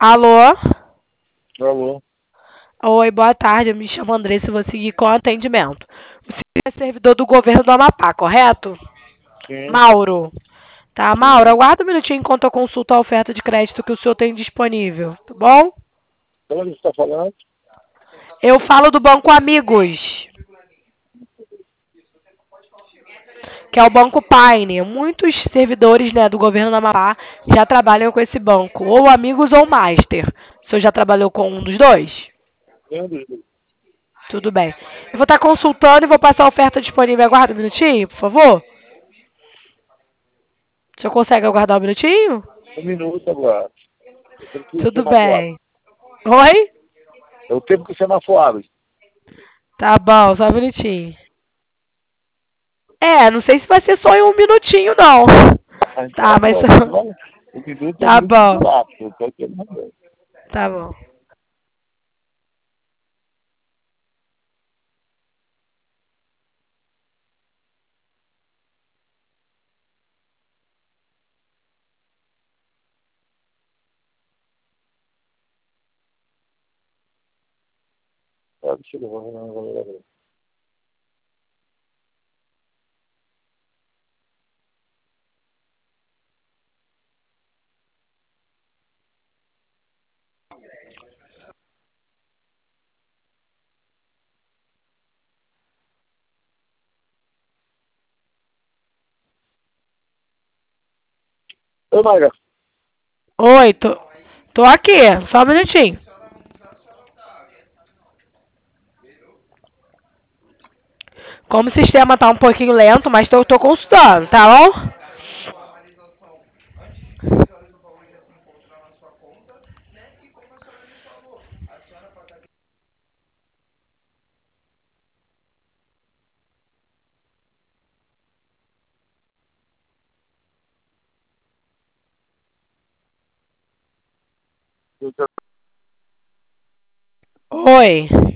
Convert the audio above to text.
Alô? Alô? Oi, boa tarde. Eu me chamo Andressa e vou seguir com o atendimento. Você é servidor do governo do Amapá, correto? Sim, Mauro. Tá, Mauro, sim. aguarda um minutinho enquanto eu consulto a oferta de crédito que o senhor tem disponível, tá bom? Onde você está falando? Eu falo do Banco Amigos, que é o Banco Paine. Muitos servidores, né, do governo do Amapá já trabalham com esse banco, ou Amigos ou Master. O senhor já trabalhou com um dos dois? Lembro. Tudo bem. Eu vou estar consultando e vou passar a oferta disponível. Aguarda um minutinho, por favor. O senhor consegue aguardar um minutinho? Um minuto agora. Eu tenho que Tudo semaforar. bem. Oi? Eu tenho que semaforar. Tá bom, só um minutinho. Não sei se vai ser só em um minutinho, não. Tá, Então, mas. pronto. Agora, o minuto é Tá muito bom. rápido. Eu estou querendo. Tá bom. Deixa eu ver. Ô, Maga, Oi, tô aqui. Só um minutinho. Como o sistema tá um pouquinho lento, mas tô consultando, tá bom? eu tô- Oi.